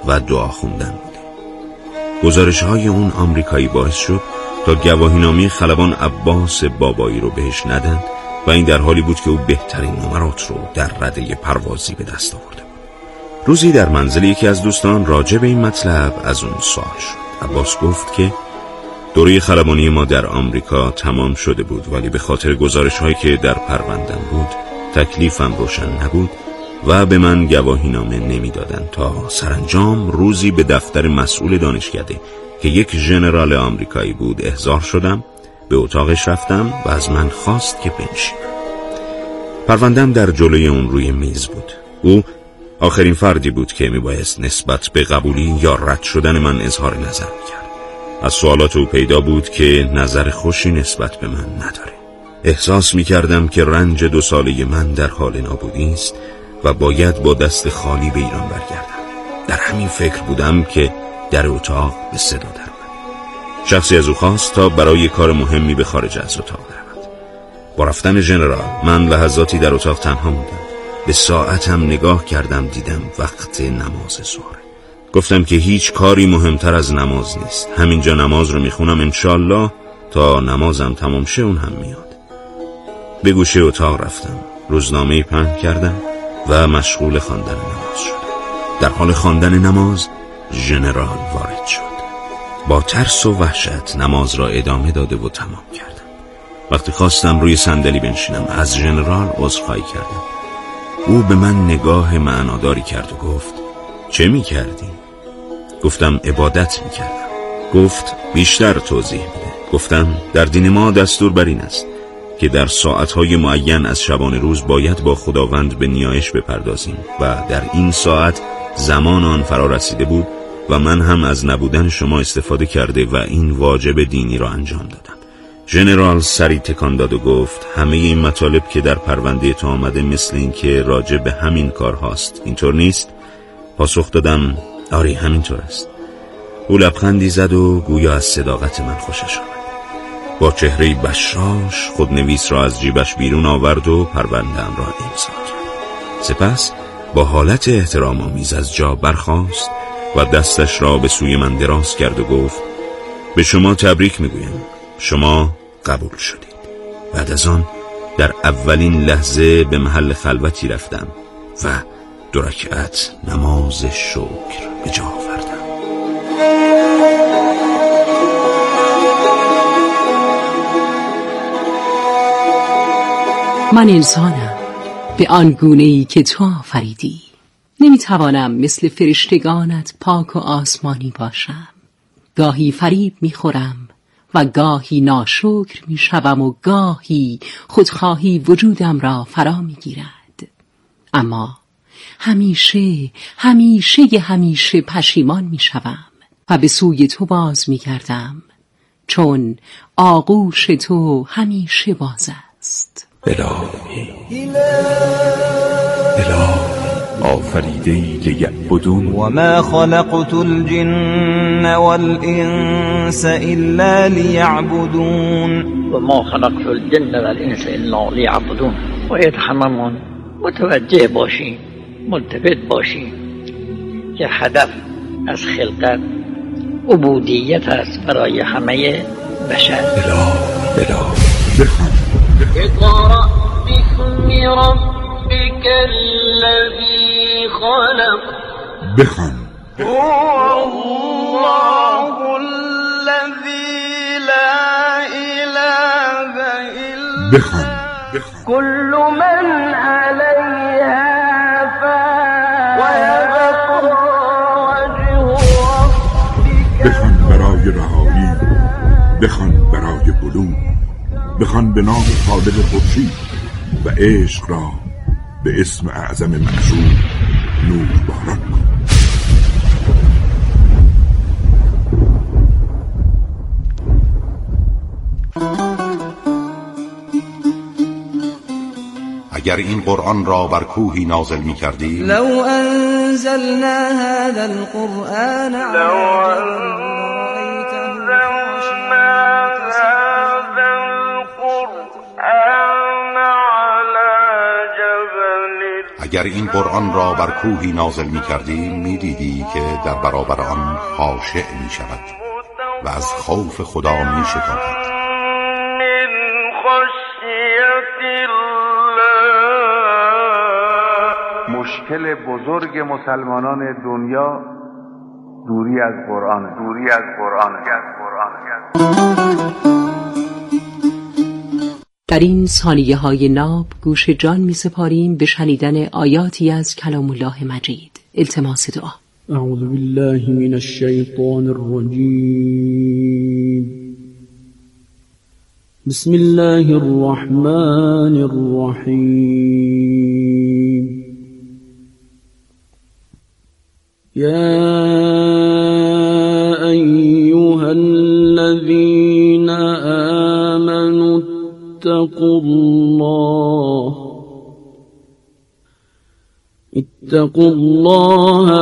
و دعا خوندن بوده. گزارش‌های اون آمریکایی باعث شد تا گواهینامه خلبان عباس بابایی رو بهش ندن و این در حالی بود که او بهترین نمرات رو در رده پروازی به دست آورده بود. روزی در منزل یکی از دوستان راجع به این مطلب از اون سوال شد. عباس گفت که دوره خلبانی ما در آمریکا تمام شده بود، ولی به خاطر گزارش‌هایی که در پروندم بود تکلیفم روشن نبود و به من گواهینامه نمیدادن تا سرانجام روزی به دفتر مسئول دانشکده که یک ژنرال آمریکایی بود احضار شدم. به اتاقش رفتم و از من خواست که بنشینم. پروندم در جلوی اون روی میز بود. او آخرین فردی بود که میبایست نسبت به قبولی یا رد شدن من اظهار نظر میکرد. از سوالات او پیدا بود که نظر خوشی نسبت به من نداره. احساس میکردم که رنج 2 ساله من در حال نابودی است و باید با دست خالی به ایران برگردم. در همین فکر بودم که در اتاق به صدا در اومد. شخصی از او خواست تا برای کار مهمی به خارج از اتاق برود. با رفتن ژنرال من لحظاتی در اتاق تنها موندم. به ساعتم نگاه کردم، دیدم وقت نماز ظهر. گفتم که هیچ کاری مهمتر از نماز نیست. همینجا نماز رو میخونم، انشالله تا نمازم تمام شه اون هم میاد. به گوشه اتاق رفتم، روزنامه‌ای پهن کردم و مشغول خواندن نماز شدم. در حال خواندن نماز ژنرال وارد شد. با ترس و وحشت نماز را ادامه داده و تمام کردم. وقتی خواستم روی صندلی بنشینم از ژنرال عذرخواهی کردم. او به من نگاه معناداری کرد و گفت چه می کردی؟ گفتم عبادت می کردم. گفت بیشتر توضیح بده. گفتم در دین ما دستور بر این است که در ساعتهای معین از شبانه روز باید با خداوند به نیایش بپردازیم و در این ساعت زمان آن فرا رسیده بود و من هم از نبودن شما استفاده کرده و این واجب دینی را انجام دادم. ژنرال سری تکان داد و گفت همه این مطالب که در پرونده تو آمده مثل این که راجع به همین کار هاست، اینطور نیست؟ پاسخ دادم آری همینطور است. او لبخندی زد و گویا از صداقت من خوشش آمد. با چهره بشاش خودنویس را از جیبش بیرون آورد و پرونده‌ام را امضا کرد. سپس با حالت احترام آمیز از جا برخاست و دستش را به سوی من دراز کرد و گفت به شما تبریک میگویم، شما قبول شدید. بعد از آن در اولین لحظه به محل خلوتی رفتم و 2 رکعت نماز شکر به جا آوردم. من انسانم به آن گونه‌ای که تو آفریدی. نمیتوانم مثل فرشتگانت پاک و آسمانی باشم. گاهی فریب میخورم و گاهی ناشکر میشوم و گاهی خودخواهی وجودم را فرا میگیرد. اما همیشه پشیمان میشوم و به سوی تو باز میگردم، چون آغوش تو همیشه باز است. الهی آفریده‌ای لیعبدون و ما خلقت الجن والانس الا لیعبدون و ما خلقت الجن والانس الا لیعبدون. باید هممون متوجه باشیم، ملتفت باشیم که هدف از خلقت عبودیت است برای همه بشر. اقرأ باسم ربك الذي خلق. بخوان. هو الله الذي لا اله الا بخوان. كل من عليها فان ويبقى وجه ربك. بخوان برای رهایی، بخوان برای بلوغ، بخوان به نام خالق خورشید و عشق را به اسم اعظم منصور نور باران کن. اگر این قرآن را بر کوهی نازل می کردی لو انزلنا هذا القرآن على اگر این قرآن را بر کوهی نازل می کردیم می دیدی که در برابر آن خاشع می شود و از خوف خدا می شتابد. مشکل بزرگ مسلمانان دنیا دوری از قرآن. در این ثانیه‌های ناب گوش جان می سپاریم به شنیدن آیاتی از کلام الله مجید. التماس دعا. اعوذ بالله من الشیطان الرجیم. بسم الله الرحمن الرحیم. یا ایها الذین آمنوا اتقوا الله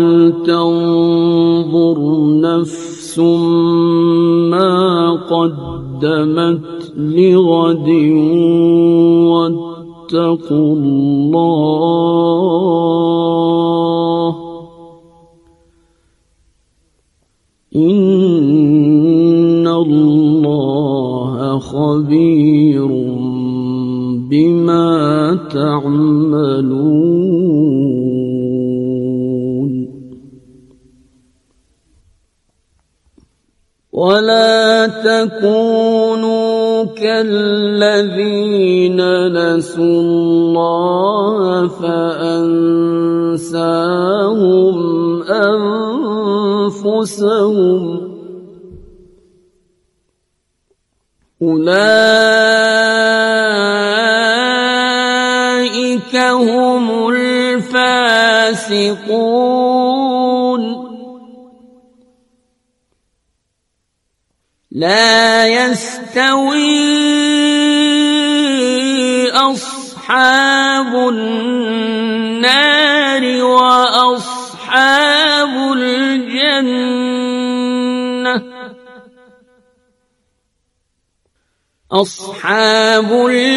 ولتنظر نفس ما قدمت لغد واتقوا الله إن الله خبير بما تعملون ولا تكونوا كالذين نسوا الله فأنساهم أنفسهم أولئك هم الفاسقون لا يستوي أصحاب النار وأصحاب الجنة أصحاب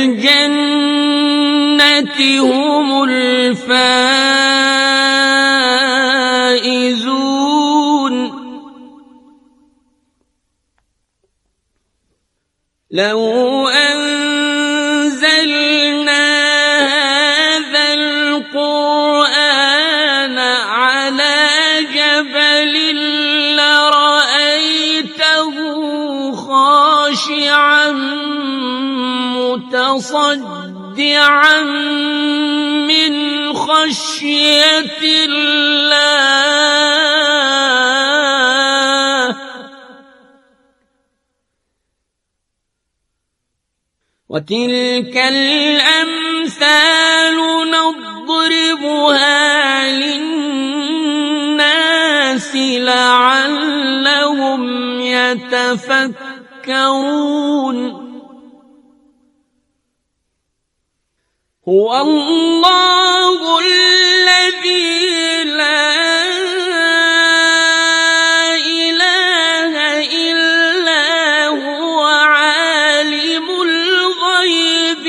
الجنة هم الفائزون لو أنزلنا هذا القرآن على جبل لرأيته خاشعا متصدعا من خشية الله وتلك الأمثال نضربها للناس لعلهم يتفكرون هو الله الذي لا إله إلا هو عالم الغيب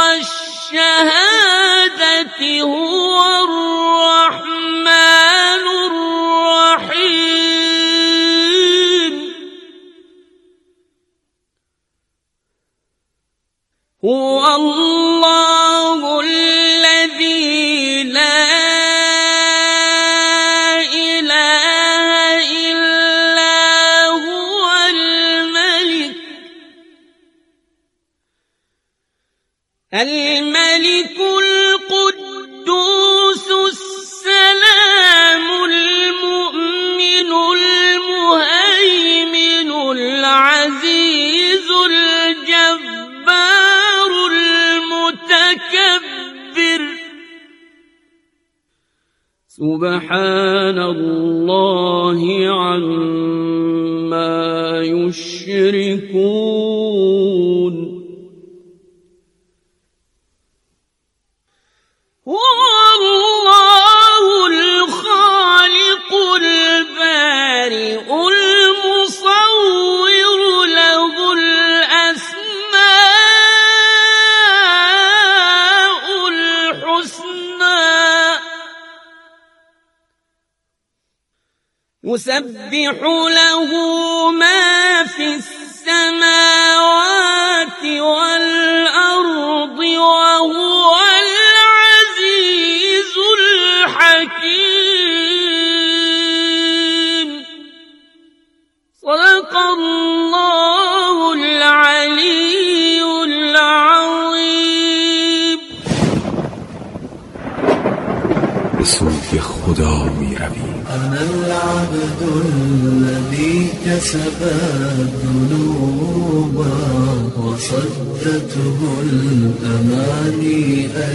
والشهادة هو الرحمن الرحيم هو الله الذي لا إله إلا هو الملك القدوس السلام المؤمن المهيمن العزيز الجبار المتكبر سبحان الله عما يشركون هو الله الخالق البارئ المصور له الأسماء الحسنى يسبح له ما في السماوات والأرض وهو العزيز الحكيم. صدق الله العلي العظيم. به سوی خدا می رویم. أنا العبد الذي كسب الذنوب وصدته الأماني أن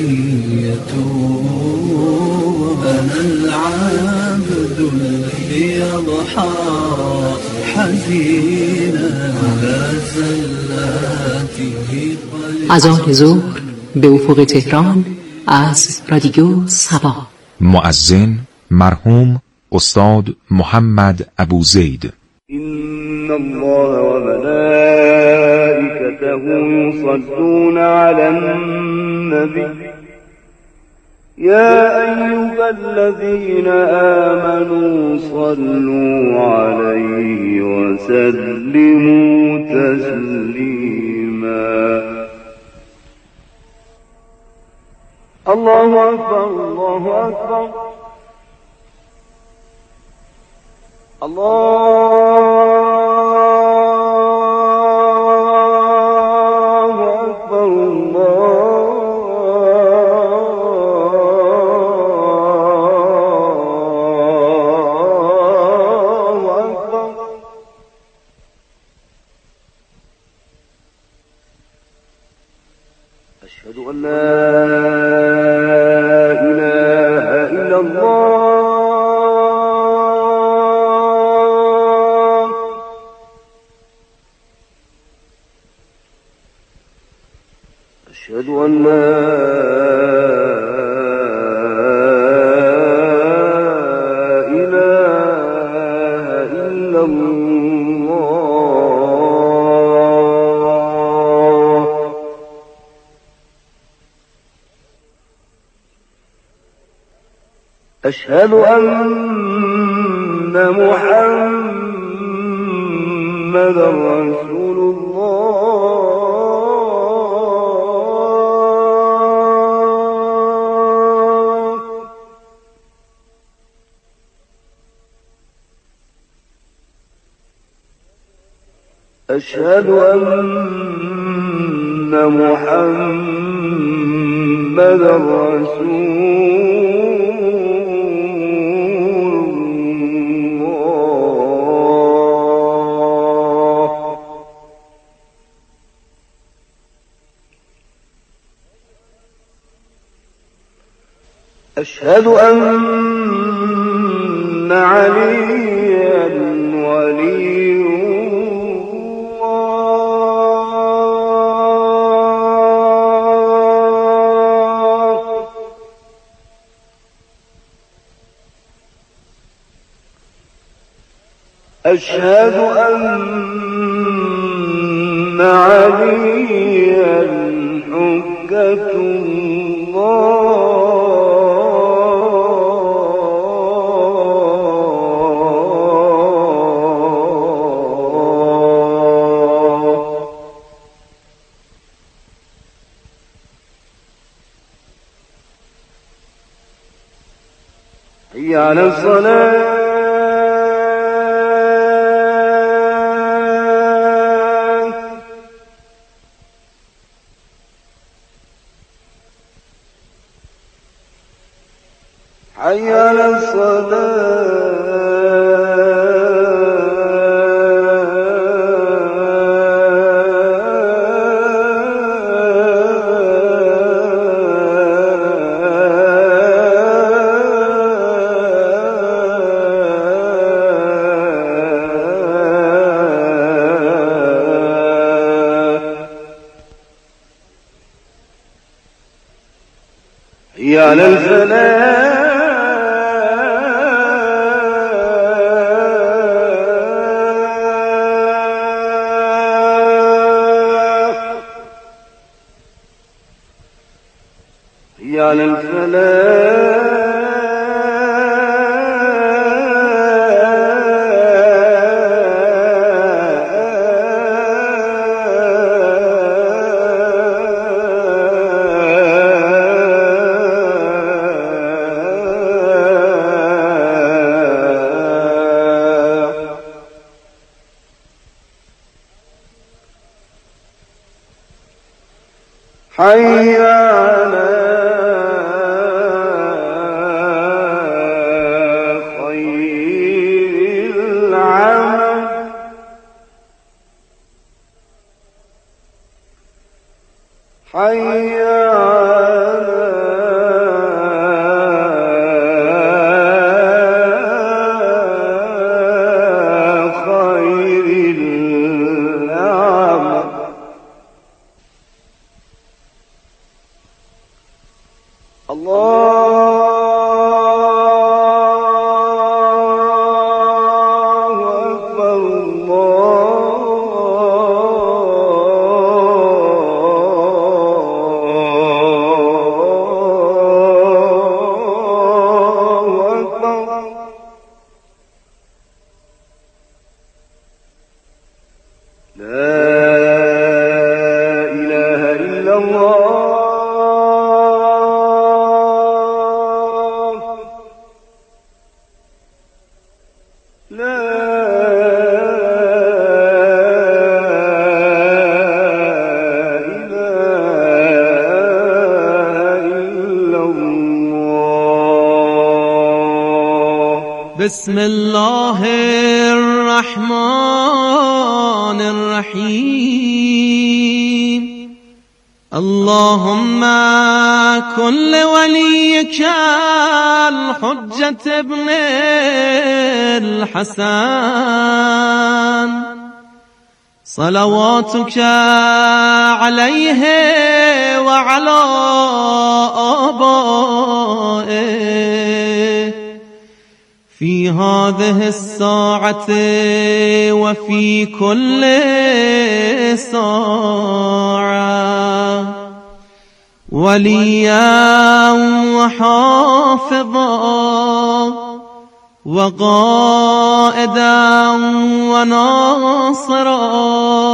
يتوب. أنا العبد الذي يضحى حزينا على زلاته. اذان ظهر به افق تهران از رادیو صبا. مؤذن مرحوم استاد محمد ابوزید. إن الله وملائكته يصلون على النبي يا أيها الذين آمنوا صلوا عليه وسلموا تسليما. الله أكبر الله أكبر الله أكبر الله أكبر. أشهد أن لا إله إلا الله. أشهد أن لا إله إلا الله. أشهد أن محمدا رسول الله. أشهد أن محمدا رسول الله. أشهد أن عليا ولي أشهد أن عليا حجة الله. حي على الصلاة. حي على حي على الفلاح. حي على الفلاح. حي على خير العمل حي بسم الله الرحمن الرحيم اللهم كن لوليك الحجة ابن الحسن صلواتك عليه وعلى آبائه في هذه الساعة وفي كل ساعة وليا وحافظا وقائدا وناصرا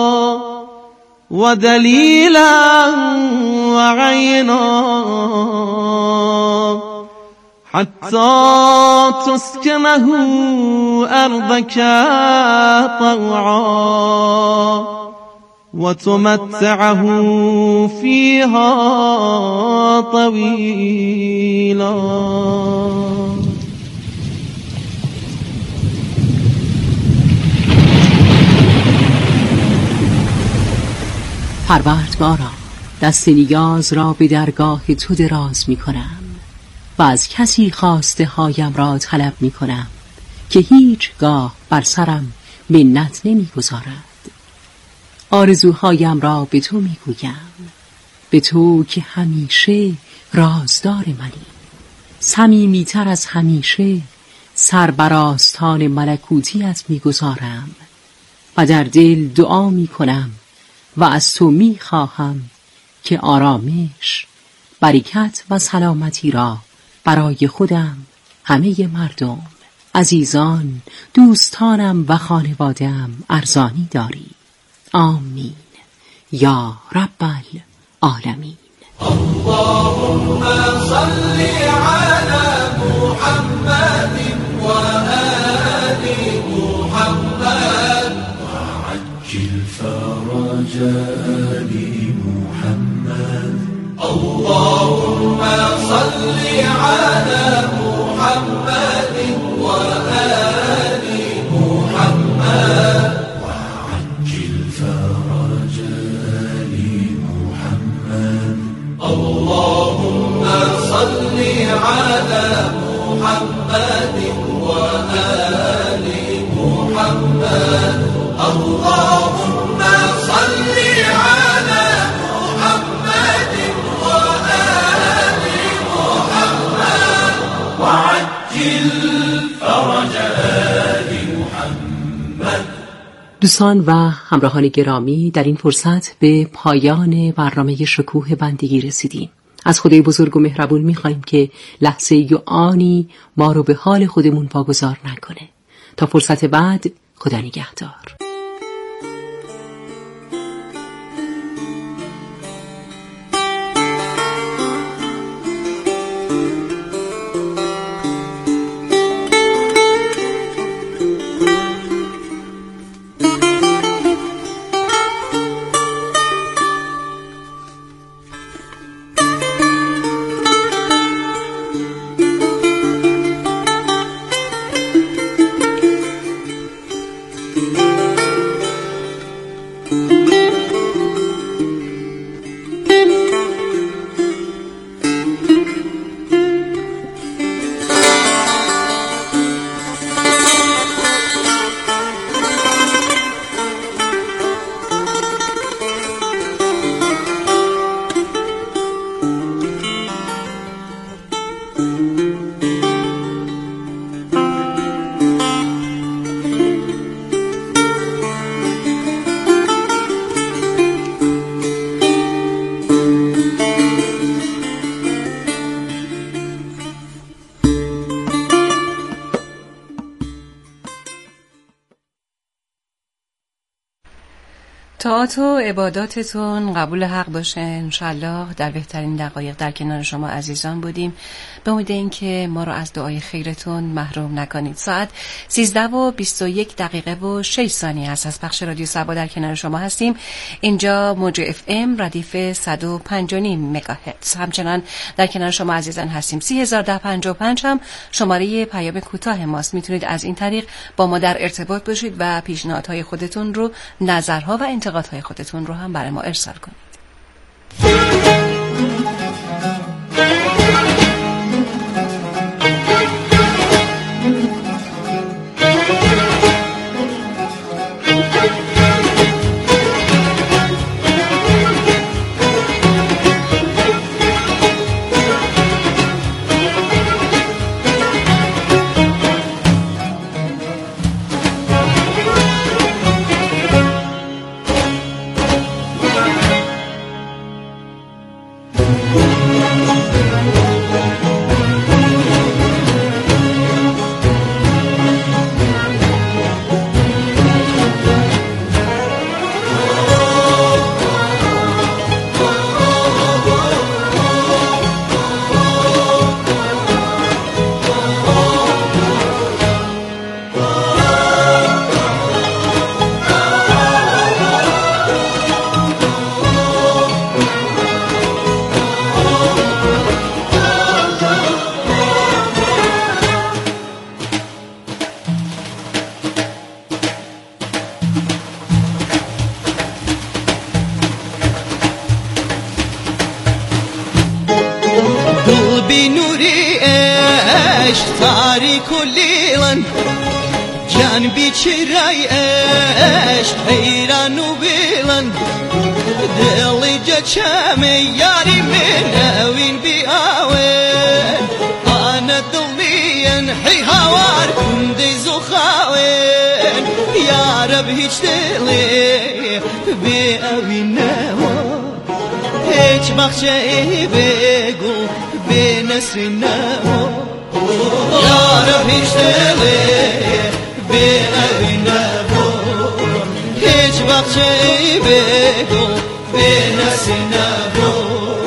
ودليلا وعينا حتى تسكنه أرضك طوعا وتمتعه فيها طويلا. پروردگارا، دست نیاز را به درگاه تو دراز می کنم و از کسی خواسته هایم را طلب می کنم که هیچگاه بر سرم منت نمی گذارد. آرزوهایم را به تو می گویم، به تو که همیشه رازدار منی، صمیمی تر از همیشه سر بر آستان ملکوتیت می گذارم و در دل دعا می کنم و از تو می خواهم که آرامش، برکت و سلامتی را برای خودم، همه مردم، عزیزان، دوستانم و خانواده‌ام ارزانی داری. آمین یا رب العالمین. اللهم صل على محمد و آل محمد وعجل فرج آل محمد. اللهم صل على محمد و آل محمد وعجل فرج آل محمد. اللهم صل على محمد و آل محمد. اللهم صل على محمد و آل محمد وعجل فرج آل محمد. دوستان و همراهان گرامی، در این فرصت به پایان برنامه شکوه بندگی رسیدیم. از خدای بزرگ و مهربون می‌خوایم که لحظه و آنی ما رو به حال خودمون واگذار نکنه. تا فرصت بعد، خدا نگهدار. طاعات و عباداتتون قبول حق باشه انشالله. در بهترین دقایق در کنار شما عزیزان بودیم، به امید اینکه ما رو از دعای خیرتون محروم نکنید. ساعت 13:21 هست. از پخش رادیو صبا در کنار شما هستیم. اینجا موج FM ردیف 105.5 مگاهرتز. همچنان در کنار شما عزیزان هستیم. 301055 هم شماره پیام کوتاه ماست. میتونید از این طریق با ما در ارتباط باشید و پیشنهادهای خودتون رو، نظرها و انتقادهای خودتون رو هم برای ما ارسال کنید. تاریک و لیلن جان بیچرای عشق حیران و بیلن دلی جچم یاری من اوین بی آوین آنا دلین حی هوار کندی زخاوین یا رب هیچ دلی بی اوین نوا هیچ بخشه بگو بی نسری نوا یا رب هیچ دلی بی اوین نوا هیچ بخشه بگو بی نسری نوا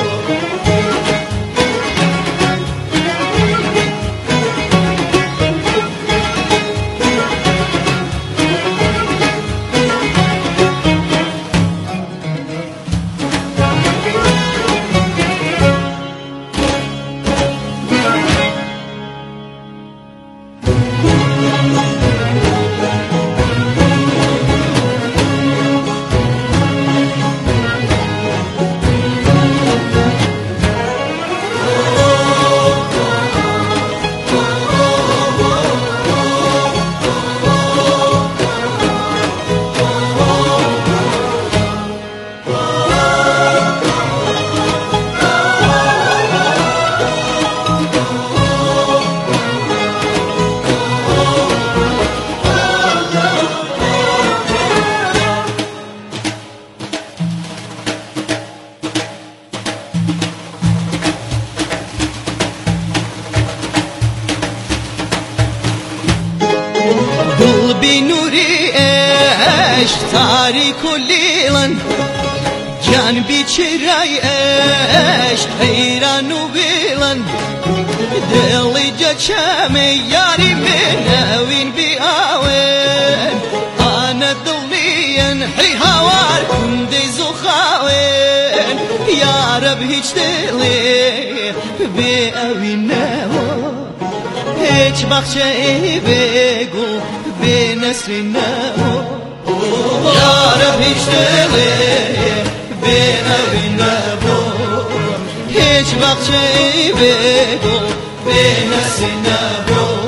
تاریک و لیلن جان بیچرای عشق حیران و بیلن دلی جچم یاری من اوین بی آوین آنا دلین حی هوار کندی زخاوین یا رب هیچ دلی بی اوین نوا هیچ بخشه بگو بی نسری نوا یا رب هیچ دلی بی اوین نبود هیچ بخشی بگو بی نسی نبود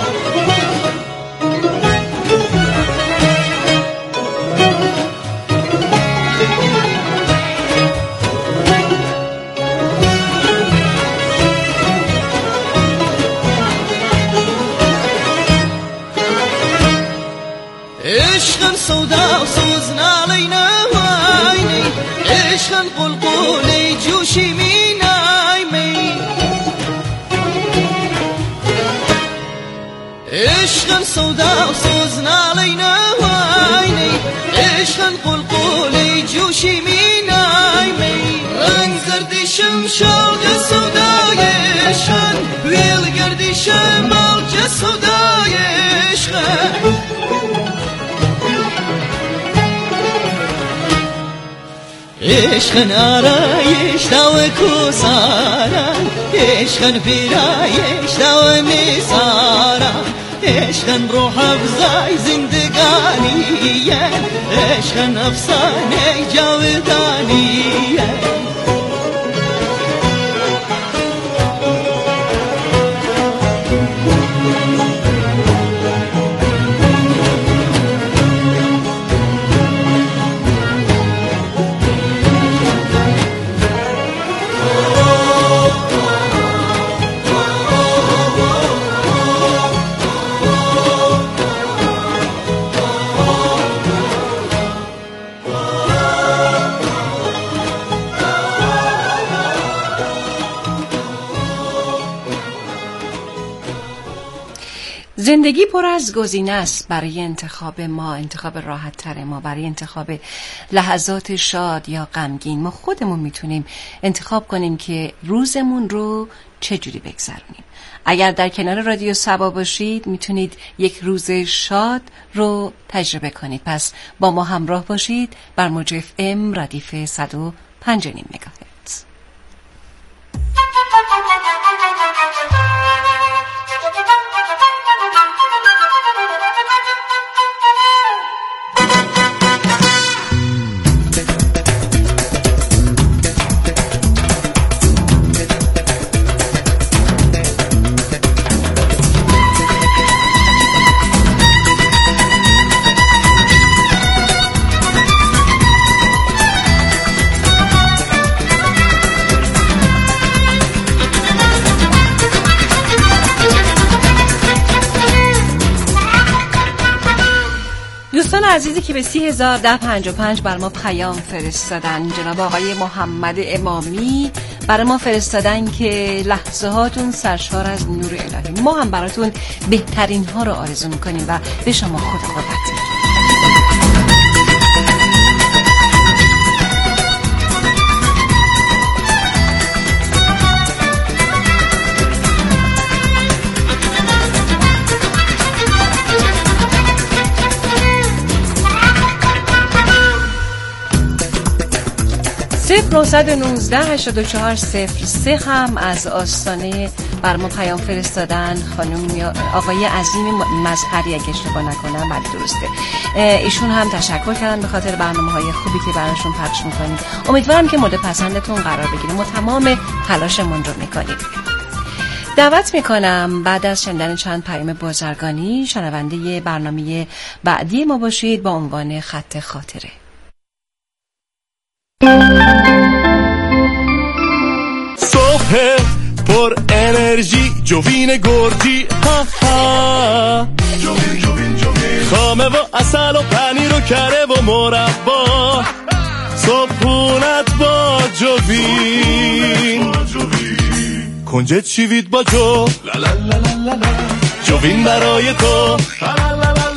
عشقا سودا سوزنا علينا عيني عشقا قلقولي جوشي من عيني عشقا سودا سوزنا علينا عيني عشقن قلقلی جوشی مینای می رنگ زردی شمشاق سودای عشقن ویل گردی شمال سودای عشقن عشقن آرایش داو کوسارا عشقن پیرایش داو میسارا عشقن روح افزای زندگانیه عشقن افسانه جاودانیه زندگی پر از گزینه است برای انتخاب ما، انتخاب راحت تر ما، برای انتخاب لحظات شاد یا غمگین. ما خودمون میتونیم انتخاب کنیم که روزمون رو چجوری بگذرونیم. اگر در کنار رادیو صبا باشید میتونید یک روز شاد رو تجربه کنید. پس با ما همراه باشید بر موج اف ام ردیف 105.9 مگاهرتز. دوستان عزیزی که به 301055 بر ما پیام فرستادن، جناب آقای محمد امامی برای ما فرستادن که لحظه هاتون سرشار از نور الهی. ما هم براتون بهترین ها رو آرزو میکنیم و به شما خدا قوت میدیم. صفر 919-8403 هم از آستانه بر ما پیام فرستادن. خانم آقای عظیم مظهری اگه اشتباه نکنم، بله درسته، ایشون هم تشکر کردن به خاطر برنامه‌های خوبی که براشون پخش می‌کنیم. امیدوارم که مورد پسندتون قرار بگیره. ما تمام تلاشمون رو می‌کنیم. دعوت می‌کنم بعد از شنیدن چند پیام بازرگانی شنونده برنامه بعدی ما باشید با عنوان خط خاطره. صبح پر انرژی جوین گردی ها ها، خامه و اصل و پنیر و کره و مربا، صبحونت با جوین، کنجد شیوید با جو، جوین برای تو،